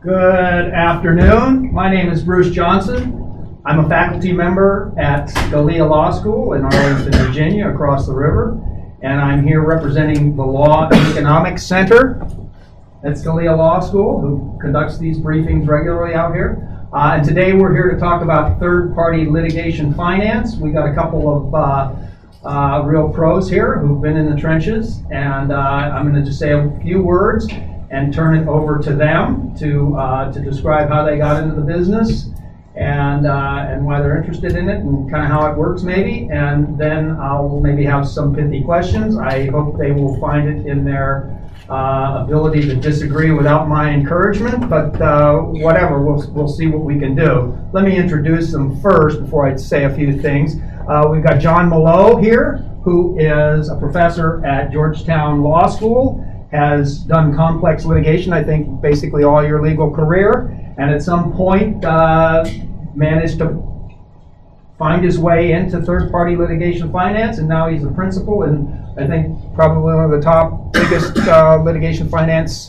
Good afternoon. My name is Bruce Johnson. I'm a faculty member at Scalia Law School in Arlington, Virginia, across the river. And I'm here representing the Law and Economics Center at Scalia Law School, who conducts these briefings regularly out here. And today we're here to talk about third-party litigation finance. We got a couple of real pros here who've been in the trenches. And I'm going to just say a few words and turn it over to them to describe how they got into the business and why they're interested in it and kind of how it works maybe. And then I'll maybe have some pithy questions. I hope they will find it in their ability to disagree without my encouragement, but whatever, we'll see what we can do. Let me introduce them first before I say a few things. We've got John Molot here, who is a professor at Georgetown Law School, has done complex litigation, I think, basically all your legal career, and at some point managed to find his way into third-party litigation finance, and now he's a principal in, I think, probably one of the top biggest litigation finance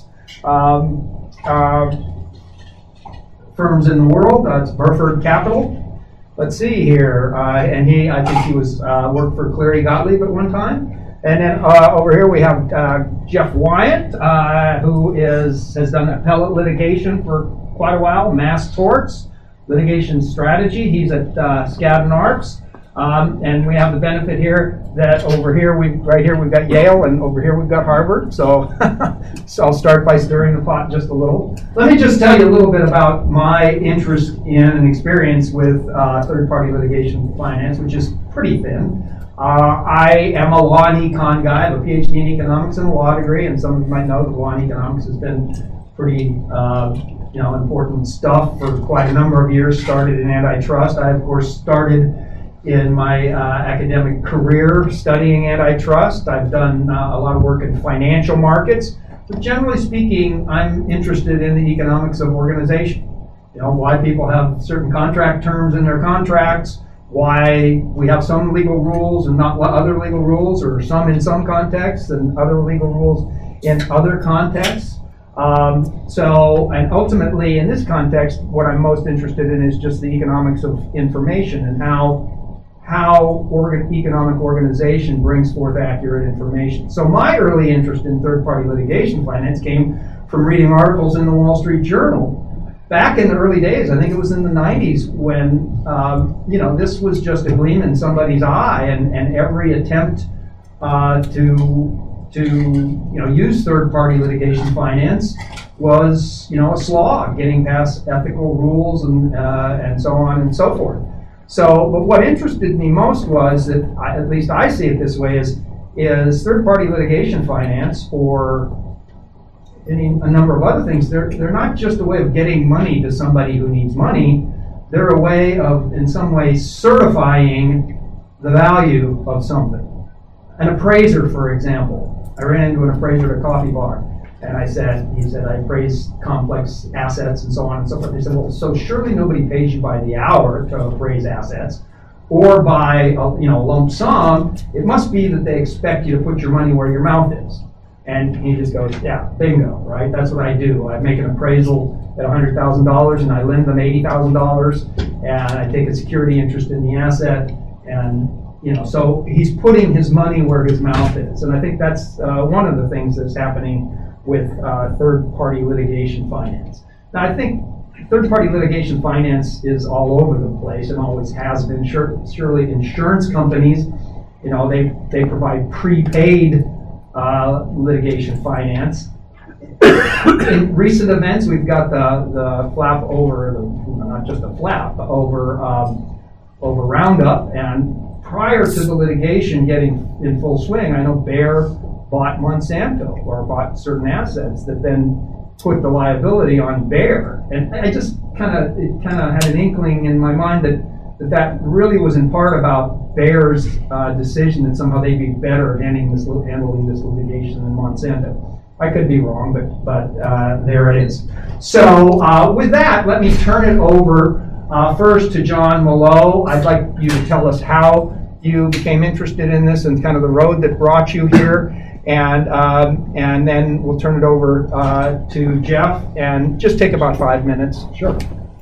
firms in the world. It's Burford Capital. Let's see here, and I think he was worked for Cleary Gottlieb at one time. And then over here we have Jeff Wyatt, who has done appellate litigation for quite a while, mass torts, litigation strategy. He's at Skadden Arps. And we have the benefit here that over here, right here we've got Yale, and over here we've got Harvard. So, so I'll start by stirring the pot just a little. Let me just tell you a little bit about my interest in and experience with third-party litigation finance, which is pretty thin. I am a law and econ guy. I have a PhD in economics and a law degree, and some of you might know that law and economics has been pretty important stuff for quite a number of years. Started in antitrust. I, of course, started in my academic career studying antitrust. I've done a lot of work in financial markets. But generally speaking, I'm interested in the economics of organization. You know, why people have certain contract terms in their contracts, why we have some legal rules and not other legal rules, or some in some contexts and other legal rules in other contexts. And ultimately in this context, what I'm most interested in is just the economics of information and how economic organization brings forth accurate information. So my early interest in third-party litigation finance came from reading articles in the Wall Street Journal. Back in the early days, I think it was in the 90s, when this was just a gleam in somebody's eye, and every attempt to use third-party litigation finance was a slog, getting past ethical rules and so on and so forth. So, but what interested me most was that, at least I see it this way, is third-party litigation finance, or a number of other things. They're not just a way of getting money to somebody who needs money. They're a way of, in some way, certifying the value of something. An appraiser, for example. I ran into an appraiser at a coffee bar, and he said, I appraise complex assets and so on and so forth. They said, well, so surely nobody pays you by the hour to appraise assets, or by a lump sum. It must be that they expect you to put your money where your mouth is. And he just goes, yeah, bingo, right? That's what I do. I make an appraisal at $100,000, and I lend them $80,000, and I take a security interest in the asset, and so he's putting his money where his mouth is. And I think that's one of the things that's happening with third-party litigation finance. Now, I think third-party litigation finance is all over the place and always has been. Surely insurance companies, they provide prepaid litigation finance. In recent events, we've got the flap over, not just a flap, but over Roundup. And prior to the litigation getting in full swing, I know Bayer bought Monsanto, or bought certain assets that then put the liability on Bayer. And I just kind of had an inkling in my mind that really was in part about Bayer's decision that somehow they'd be better at handling this litigation than Monsanto. I could be wrong, but there it is. So with that, let me turn it over first to John Molot. I'd like you to tell us how you became interested in this and kind of the road that brought you here, And then we'll turn it over to Jeff and just take about 5 minutes. Sure.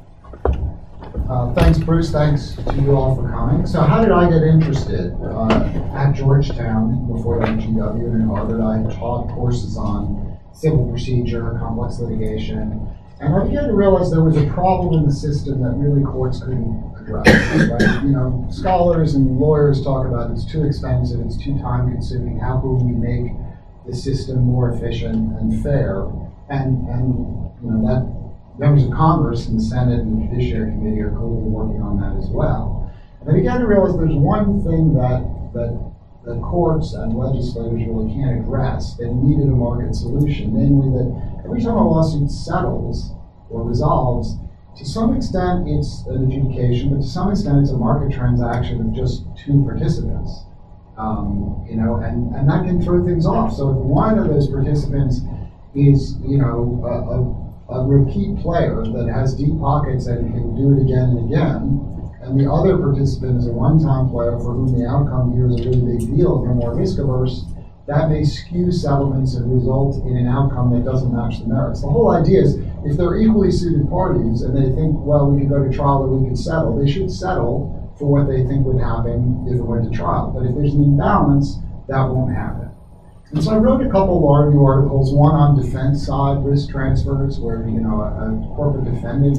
Thanks, Bruce. Thanks to you all for coming. So how did I get interested? At Georgetown, before that GW, and at Harvard, I taught courses on civil procedure, complex litigation, and I began to realize there was a problem in the system that really courts couldn't address. Right? You know, scholars and lawyers talk about it's too expensive, it's too time-consuming. How can we make the system more efficient and fair? And you know that members of Congress and the Senate and the Judiciary Committee are clearly working on that as well. And I began to realize there's one thing that the courts and legislators really can't address that needed a market solution, namely that every time a lawsuit settles or resolves, to some extent it's an adjudication, but to some extent it's a market transaction of just two participants. You know, and that can throw things off. So if one of those participants is, you know, a repeat player that has deep pockets and can do it again and again, and the other participant is a one-time player for whom the outcome here is a really big deal and they're more risk-averse, that may skew settlements and result in an outcome that doesn't match the merits. The whole idea is if they're equally suited parties and they think, well, we could go to trial or we could settle, they should settle for what they think would happen if it went to trial. But if there's an imbalance, that won't happen. And so I wrote a couple law review articles, one on defense side risk transfers, where you know a corporate defendant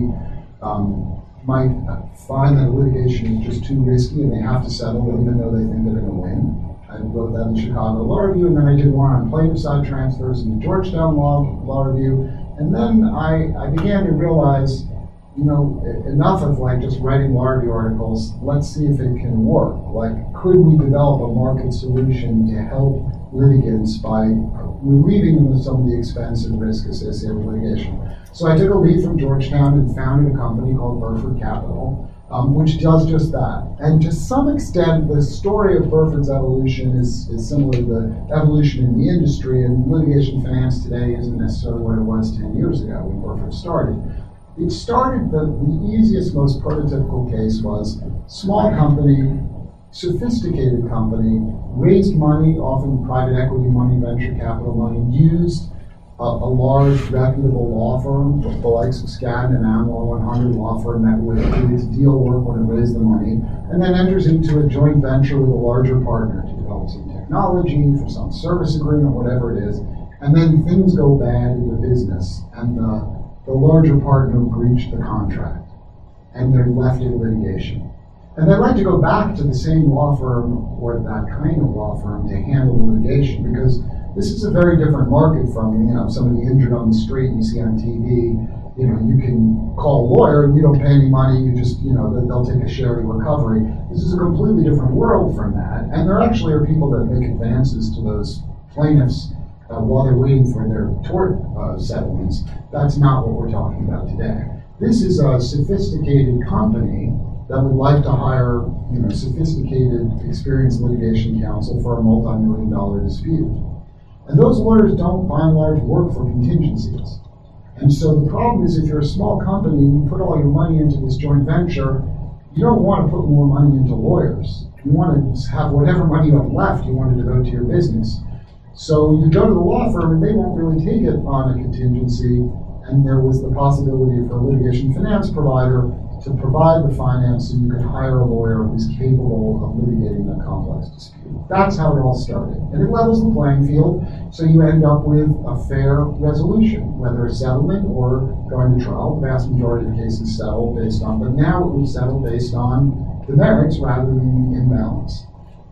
might find that litigation is just too risky and they have to settle even though they think they're going to win. I wrote that in the Chicago Law Review, and then I did one on plaintiff side transfers in the Georgetown Law Review, and then I began to realize, you know, enough of like just writing law review articles. Let's see if it can work. Like, could we develop a market solution to help litigants by relieving them of some of the expense and risk associated with litigation? So I took a lead from Georgetown and founded a company called Burford Capital, which does just that. And to some extent, the story of Burford's evolution is similar to the evolution in the industry, and litigation finance today isn't necessarily what it was 10 years ago when Burford started. It started, the easiest, most prototypical case was small company, sophisticated company, raised money, often private equity money, venture capital money, used a large reputable law firm, the likes of Skadden and Amwell 100 law firm that would do its deal work when it raised the money, and then enters into a joint venture with a larger partner to develop some technology for some service agreement, whatever it is, and then things go bad in the business, and the larger partner breached the contract, and they're left in litigation. And they'd like to go back to the same law firm or that kind of law firm to handle the litigation, because this is a very different market from, you know, somebody injured on the street and you see on TV, you know, you can call a lawyer and you don't pay any money, you just, you know, they'll take a share of your recovery. This is a completely different world from that. And there actually are people that make advances to those plaintiffs while they're waiting for their tort settlements. That's not what we're talking about today. This is a sophisticated company that would like to hire, you know, sophisticated, experienced litigation counsel for a multi-million-dollar dispute. And those lawyers don't, by and large, work for contingencies. And so the problem is if you're a small company and you put all your money into this joint venture, you don't want to put more money into lawyers. You want to have whatever money you have left, you want to devote to your business. So you go to the law firm and they won't really take it on a contingency, and there was the possibility for a litigation finance provider to provide the finance so you could hire a lawyer who's capable of litigating a complex dispute. That's how it all started. And it levels the playing field, so you end up with a fair resolution, whether a settlement or going to trial. The vast majority of cases settle based on, but now it would settle based on the merits rather than the imbalance.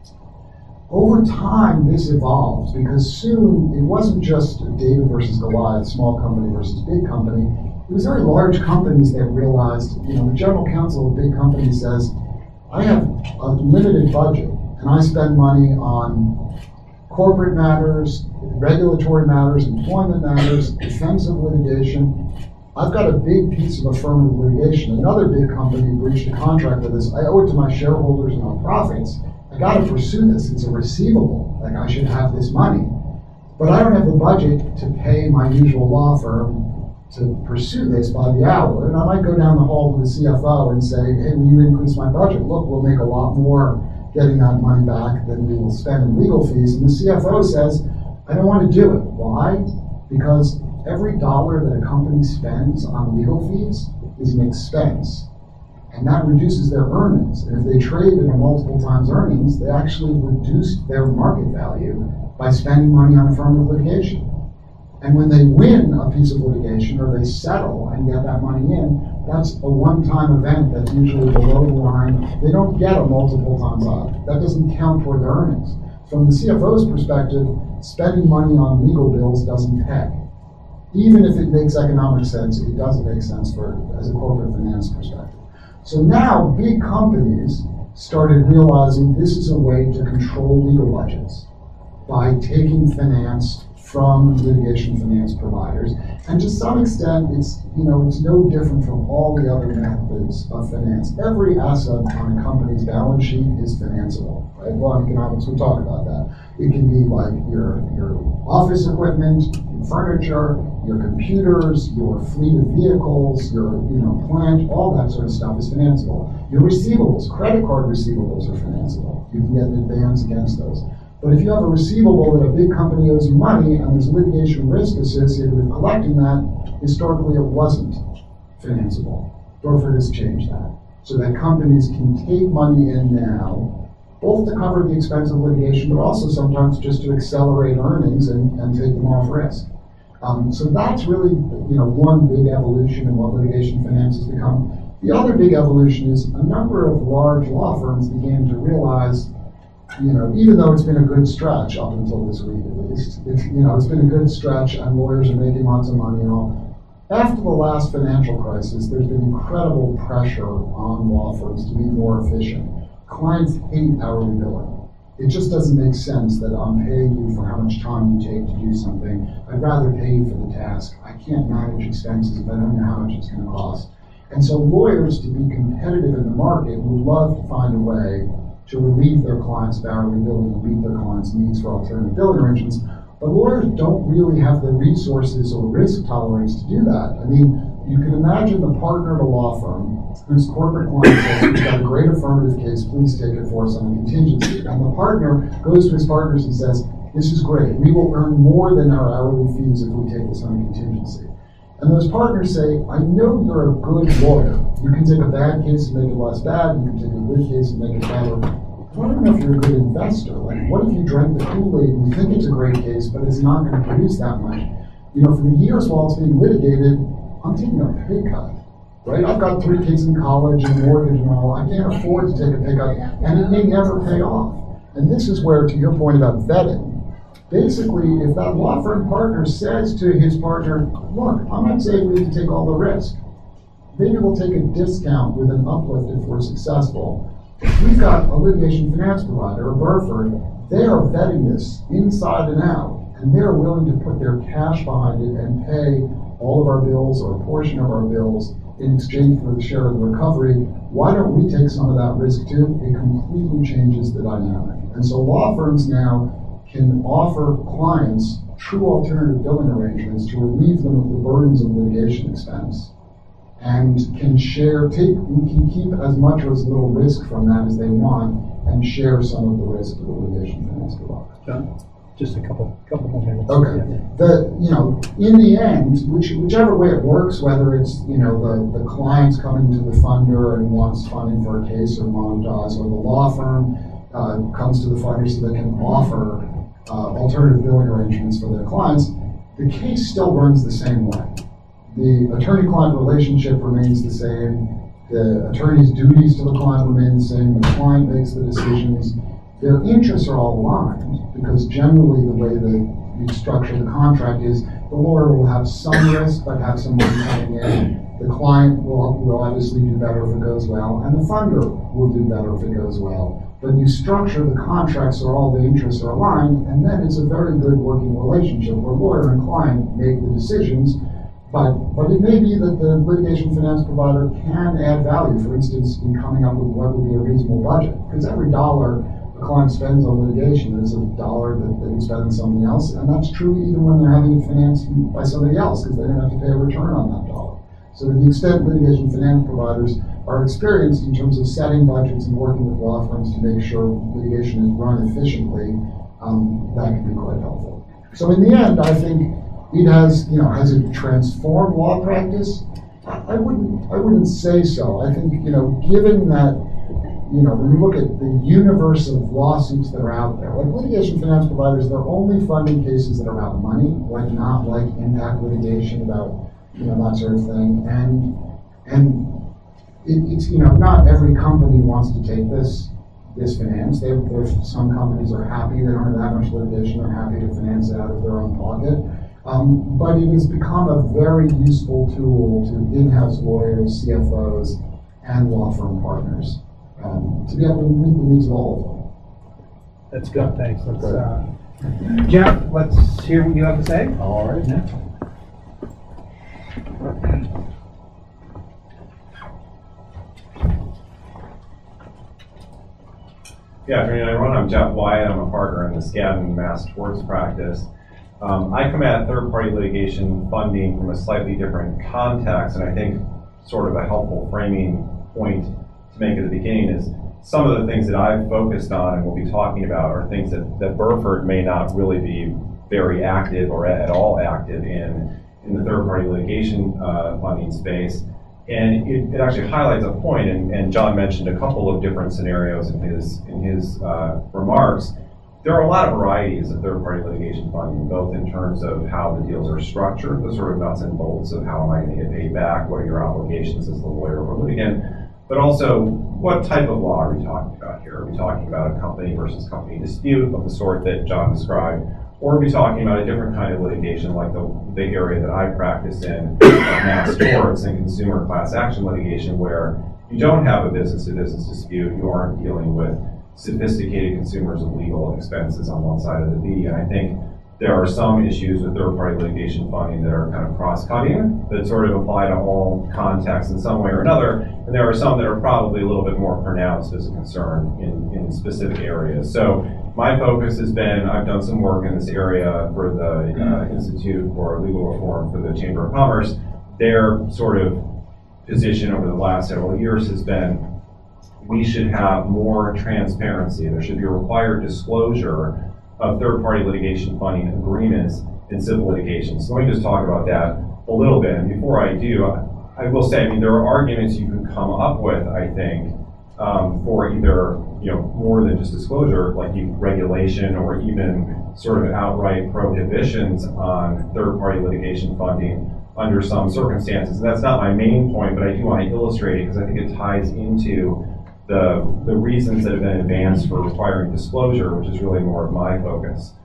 Over time, this evolved, because soon it wasn't just David versus Goliath, small company versus big company. It was very large companies that realized, you know, the general counsel of a big company says, I have a limited budget, and I spend money on corporate matters, regulatory matters, employment matters, defensive litigation. I've got a big piece of affirmative litigation. Another big company breached a contract with us. I owe it to my shareholders and our profits. I got to pursue this. It's a receivable. Like, I should have this money. But I don't have the budget to pay my usual law firm to pursue this by the hour. And I might go down the hall to the CFO and say, hey, will you increase my budget? Look, we'll make a lot more getting that money back than we will spend in legal fees. And the CFO says, I don't want to do it. Why? Because every dollar that a company spends on legal fees is an expense. And that reduces their earnings. And if they trade at a multiple times earnings, they actually reduce their market value by spending money on affirmative litigation. And when they win a piece of litigation or they settle and get that money in, that's a one-time event that's usually below the line. They don't get a multiple times up. That doesn't count toward their earnings. From the CFO's perspective, spending money on legal bills doesn't pay. Even if it makes economic sense, it doesn't make sense as a corporate finance perspective. So now big companies started realizing this is a way to control legal budgets by taking finance from litigation finance providers. And to some extent, it's no different from all the other methods of finance. Every asset on a company's balance sheet is financeable, right? Law and economics would talk about that. It can be like your office equipment, your furniture, your computers, your fleet of vehicles, your plant, all that sort of stuff is financeable. Your receivables, credit card receivables are financeable. You can get an advance against those. But if you have a receivable that a big company owes you money and there's litigation risk associated with collecting that, historically it wasn't financeable. Burford has changed that so that companies can take money in now, both to cover the expense of litigation, but also sometimes just to accelerate earnings and take them off risk. So that's really one big evolution in what litigation finance has become. The other big evolution is a number of large law firms began to realize, even though it's been a good stretch up until this week at least, it's been a good stretch and lawyers are making lots of money and all. After the last financial crisis, there's been incredible pressure on law firms to be more efficient. Clients hate hourly billing. It just doesn't make sense that I'm paying you for how much time you take to do something. I'd rather pay you for the task. I can't manage expenses if I don't know how much it's going to cost. And so lawyers, to be competitive in the market, would love to find a way to relieve their clients of hourly billing and meet their clients' needs for alternative billing arrangements. But lawyers don't really have the resources or risk tolerance to do that. I mean, you can imagine the partner at a law firm whose corporate client says, we've got a great affirmative case, please take it for us on a contingency. And the partner goes to his partners and says, this is great, we will earn more than our hourly fees if we take this on a contingency. And those partners say, I know you're a good lawyer. You can take a bad case and make it less bad, you can take a good case and make it better. I don't know if you're a good investor. Like, what if you drank the Kool-Aid and you think it's a great case, but it's not going to produce that much? For the years while it's being litigated, I'm taking a pay cut, right? I've got 3 kids in college and a mortgage and all. I can't afford to take a pay cut, and it may never pay off. And this is where, to your point about vetting, basically, if that law firm partner says to his partner, look, I'm not saying we need to take all the risk. Maybe we'll take a discount with an uplift if we're successful. We've got a litigation finance provider, a Burford. They are vetting this inside and out, and they're willing to put their cash behind it and pay all of our bills or a portion of our bills in exchange for the share of the recovery. Why don't we take some of that risk too? It completely changes the dynamic. And so law firms now can offer clients true alternative billing arrangements to relieve them of the burdens of litigation expense, and can keep as much or as little risk from that as they want, and share some of the risk of the litigation finance provider. John, just a couple more minutes. Okay. In the end, whichever way it works, whether it's the client's coming to the funder and wants funding for a case or monetize, or the law firm comes to the funder so they can offer alternative billing arrangements for their clients, the case still runs the same way. The attorney-client relationship remains the same. The attorney's duties to the client remain the same. The client makes the decisions. Their interests are all aligned, because generally the way that you structure the contract is the lawyer will have some risk but have some money coming in. The client will obviously do better if it goes well, and the funder will do better if it goes well. But you structure the contract so all the interests are aligned, and then it's a very good working relationship where lawyer and client make the decisions. But it may be that the litigation finance provider can add value, for instance, in coming up with what would be a reasonable budget. Because every dollar a client spends on litigation is a dollar that they can spend on something else, and that's true even when they're having it financed by somebody else, because they don't have to pay a return on that dollar. So to the extent litigation finance providers are experienced in terms of setting budgets and working with law firms to make sure litigation is run efficiently, that can be quite helpful. So in the end, I think it has it transformed law practice? I wouldn't say so. I think, given that, when you look at the universe of lawsuits that are out there, like litigation finance providers, they're only funding cases that are about money, not like impact litigation about, that sort of thing. And it's not every company wants to take this finance. There's some companies are happy they don't have that much litigation. They're happy to finance it out of their own pocket. But it has become a very useful tool to in-house lawyers, CFOs, and law firm partners to be able to meet the needs of all of them. That's good, thanks. Jeff, let's hear what you have to say. All right. Good afternoon, everyone. I'm Jeff Wyatt. I'm a partner in the Skadden Mass Torts practice. I come at third-party litigation funding from a slightly different context, and I think sort of a helpful framing point to make at the beginning is some of the things that I've focused on and will be talking about are things that Burford may not really be very active or at all active in the third-party litigation funding space. And it actually highlights a point, and John mentioned a couple of different scenarios in his remarks. There are a lot of varieties of third-party litigation funding, both in terms of how the deals are structured, the sort of nuts and bolts of how am I going to get paid back, what are your obligations as the lawyer or litigant, but also what type of law are we talking about here? Are we talking about a company versus company dispute of the sort that John described, or are we talking about a different kind of litigation like the area that I practice in, mass torts and consumer class action litigation, where you don't have a business-to-business dispute, you aren't dealing with sophisticated consumers of legal expenses on one side of the V. And I think there are some issues with third-party litigation funding that are kind of cross-cutting, that sort of apply to all contexts in some way or another. And there are some that are probably a little bit more pronounced as a concern in specific areas. So my focus has been, I've done some work in this area for the Institute for Legal Reform for the Chamber of Commerce. Their sort of position over the last several years has been, we should have more transparency. There should be a required disclosure of third-party litigation funding agreements in civil litigation. So let me just talk about that a little bit. And before I do, I will say, there are arguments you could come up with, I think, for either more than just disclosure, like regulation or even sort of outright prohibitions on third-party litigation funding under some circumstances. And that's not my main point, but I do want to illustrate it because I think it ties into the reasons that have been advanced for requiring disclosure, which is really more of my focus.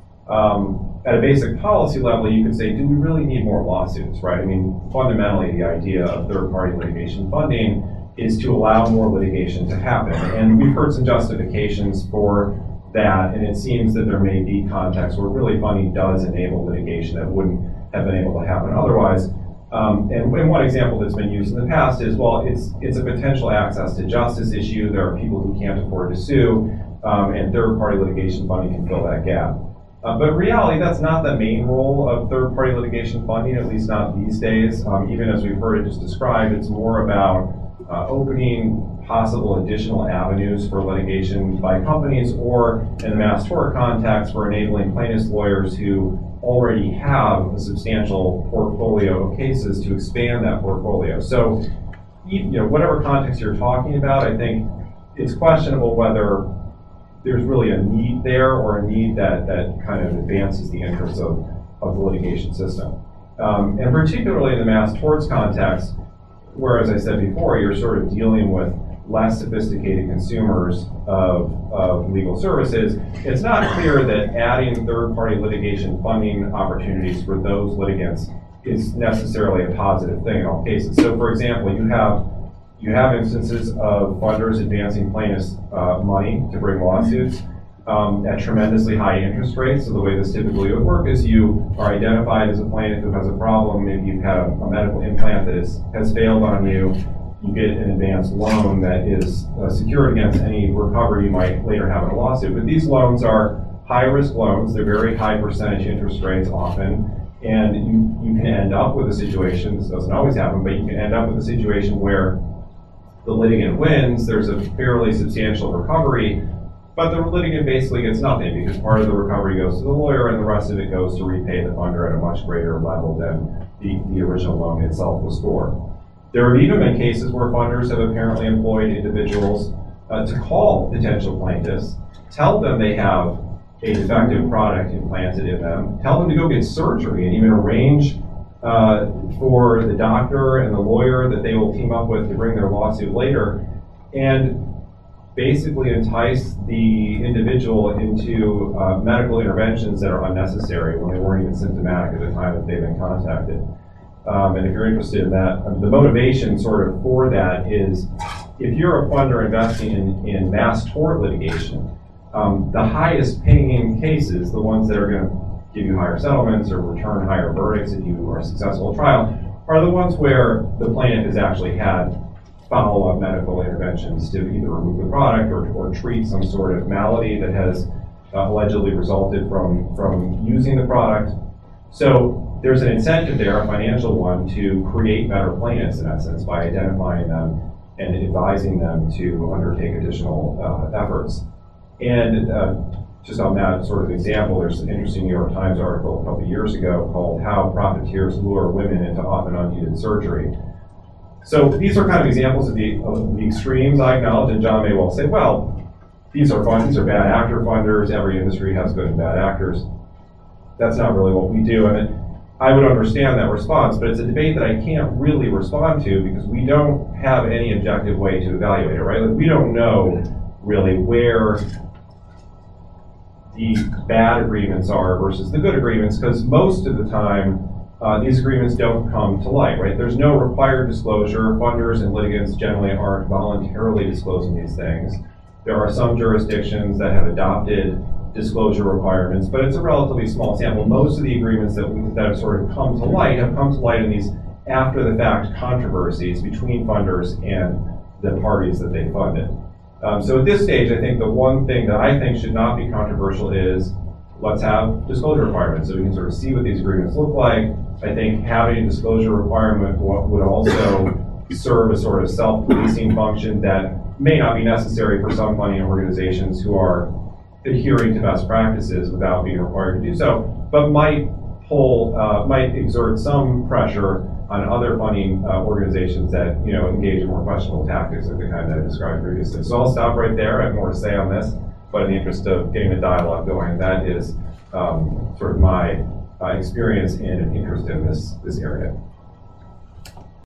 At a basic policy level, you could say, do we really need more lawsuits, right? Fundamentally, the idea of third-party litigation funding is to allow more litigation to happen. And we've heard some justifications for that, and it seems that there may be contexts where really funding does enable litigation that wouldn't have been able to happen otherwise. And one example that's been used in the past is, well, it's a potential access to justice issue. There are people who can't afford to sue, and third-party litigation funding can fill that gap. But in reality, that's not the main role of third-party litigation funding, at least not these days. Even as we've heard it just described, it's more about opening possible additional avenues for litigation by companies, or in the mass tort context, for enabling plaintiffs' lawyers who already have a substantial portfolio of cases to expand that portfolio. So, whatever context you're talking about, I think it's questionable whether there's really a need there or a need that kind of advances the interests of the litigation system. And particularly in the mass torts context, where, as I said before, you're sort of dealing with less sophisticated consumers of legal services, it's not clear that adding third-party litigation funding opportunities for those litigants is necessarily a positive thing in all cases. So, for example, you have instances of funders advancing plaintiffs' money to bring lawsuits at tremendously high interest rates. So the way this typically would work is you are identified as a plaintiff who has a problem. Maybe you've had a medical implant that has failed on you. You get an advanced loan that is secured against any recovery you might later have in a lawsuit. But these loans are high-risk loans. They're very high percentage interest rates often. And you can end up with a situation, this doesn't always happen, but you can end up with a situation where the litigant wins, there's a fairly substantial recovery, but the litigant basically gets nothing because part of the recovery goes to the lawyer and the rest of it goes to repay the funder at a much greater level than the original loan itself was for. There have even been cases where funders have apparently employed individuals to call potential plaintiffs, tell them they have a defective product implanted in them, tell them to go get surgery and even arrange for the doctor and the lawyer that they will team up with to bring their lawsuit later, and basically entice the individual into medical interventions that are unnecessary when they weren't even symptomatic at the time that they've been contacted. And if you're interested in that, the motivation sort of for that is if you're a funder investing in mass tort litigation, the highest paying cases, the ones that are going to give you higher settlements or return higher verdicts if you are successful at trial, are the ones where the plaintiff has actually had follow-up medical interventions to either remove the product or treat some sort of malady that has allegedly resulted from using the product. So there's an incentive there, a financial one, to create better plaintiffs in essence by identifying them and advising them to undertake additional efforts. And just on that sort of example, there's an interesting New York Times article a couple of years ago called How Profiteers Lure Women into Often Unneeded Surgery. So these are kind of examples of the extremes, I acknowledge, and John may well say, well, these are bad actor funders, every industry has good and bad actors. That's not really what we do. And I would understand that response, but it's a debate that I can't really respond to because we don't have any objective way to evaluate it, right? Like, we don't know really where the bad agreements are versus the good agreements, because most of the time, these agreements don't come to light, right? There's no required disclosure. Funders and litigants generally aren't voluntarily disclosing these things. There are some jurisdictions that have adopted disclosure requirements, but it's a relatively small sample. Most of the agreements that have sort of come to light have come to light in these after-the-fact controversies between funders and the parties that they funded. So at this stage, I think the one thing that I think should not be controversial is let's have disclosure requirements so we can sort of see what these agreements look like. I think having a disclosure requirement would also serve a sort of self-policing function that may not be necessary for some funding organizations who are adhering to best practices without being required to do so, but might exert some pressure on other funding organizations that engage in more questionable tactics like the kind that I described previously. So I'll stop right there. I have more to say on this, but in the interest of getting the dialogue going, that is sort of my experience and interest in this area.